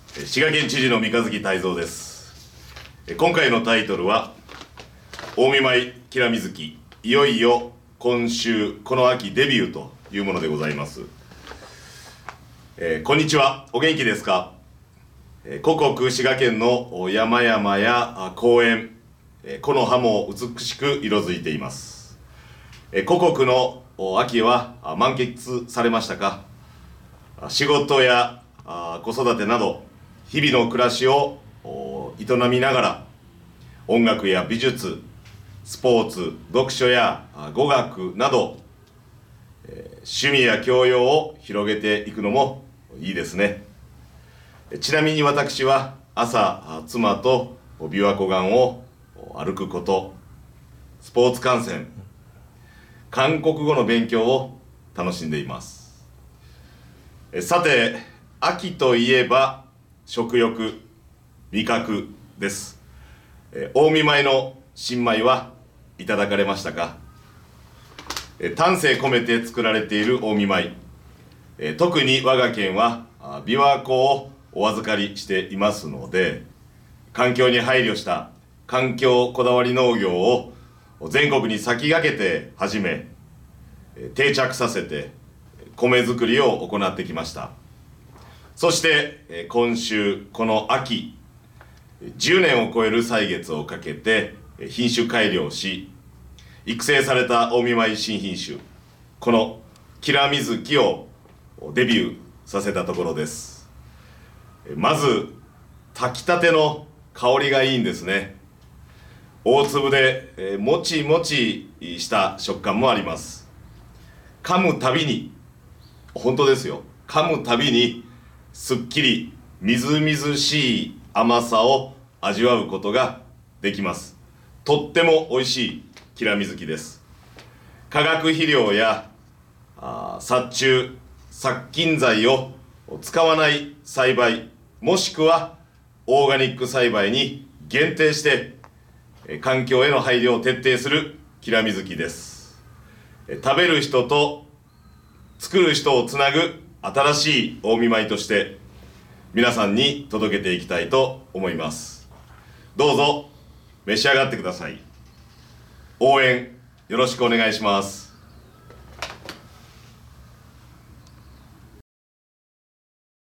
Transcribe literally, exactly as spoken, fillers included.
滋賀県知事の三日月泰造です。今回のタイトルは近江米きらみずき、いよいよ今週この秋デビューというものでございます。えー、こんにちは、お元気ですか。えー、故国滋賀県の山々や公園、えー、木の葉も美しく色づいています。えー、故国の秋は満喫されましたか。仕事や子育てなど日々の暮らしを営みながら音楽や美術、スポーツ、読書や語学など趣味や教養を広げていくのもいいですね。ちなみに私は朝妻と琵琶湖岸を歩くこと、スポーツ観戦、韓国語の勉強を楽しんでいます。さて、秋といえば食欲、味覚です。近江米の新米はいただかれましたか。丹精込めて作られている近江米、特に我が県は琵琶湖をお預かりしていますので、環境に配慮した環境こだわり農業を全国に先駆けて始め、定着させて米作りを行ってきました。そして今週この秋じゅうねんを超える歳月をかけて品種改良し育成された近江米新品種、このきらみずきをデビューさせたところです。まず炊きたての香りがいいんですね。大粒でえもちもちした食感もあります。噛むたびに、本当ですよ、噛むたびにすっきりみずみずしい甘さを味わうことができます。とっても美味しいきらみずきです。化学肥料やあ殺虫殺菌剤を使わない栽培、もしくはオーガニック栽培に限定して環境への配慮を徹底するきらみずきです。食べる人と作る人をつなぐ新しい近江米として皆さんに届けていきたいと思います。どうぞ召し上がってください。応援よろしくお願いします。